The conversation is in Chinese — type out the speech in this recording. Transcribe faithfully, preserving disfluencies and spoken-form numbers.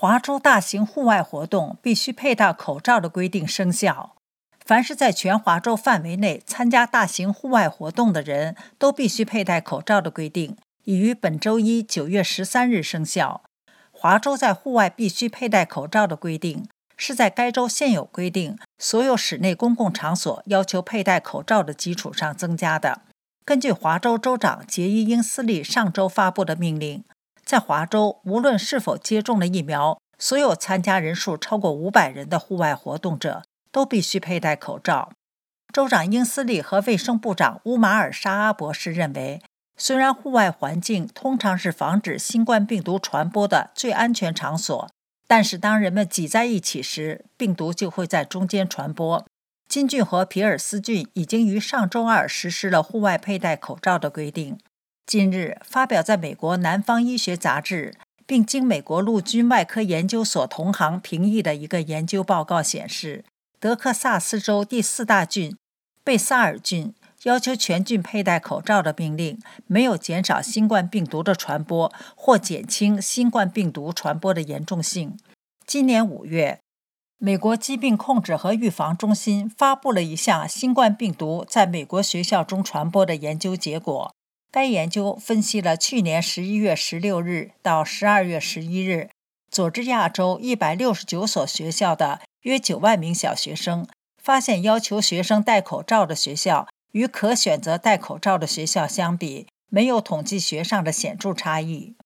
华州大型户外活动必须佩戴口罩的规定生效。凡是在全华州范围内参加大型户外活动的人都必须佩戴口罩的规定已于本周一九月十三日生效。华州在户外必须佩戴口罩的规定是在该州现有规定所有室内公共场所要求佩戴口罩的基础上增加的。根据华州州长杰伊·英斯利上周发布的命令，在华州无论是否接种了疫苗，所有参加人数超过五百人的户外活动者都必须佩戴口罩。州长英斯利和卫生部长乌马尔·沙阿博士认为，虽然户外环境通常是防止新冠病毒传播的最安全场所，但是当人们挤在一起时，病毒就会在中间传播。金郡和皮尔斯郡已经于上周二实施了户外佩戴口罩的规定。近日发表在美国南方医学杂志并经美国陆军外科研究所同行评议的一个研究报告显示，德克萨斯州第四大郡贝萨尔郡要求全郡佩戴口罩的命令没有减少新冠病毒的传播或减轻新冠病毒传播的严重性。今年五月，美国疾病控制和预防中心发布了一项新冠病毒在美国学校中传播的研究结果。该研究分析了去年十一月十六日到十二月十一日佐治亚州一百六十九所学校的约九万名小学生，发现要求学生戴口罩的学校与可选择戴口罩的学校相比，没有统计学上的显著差异。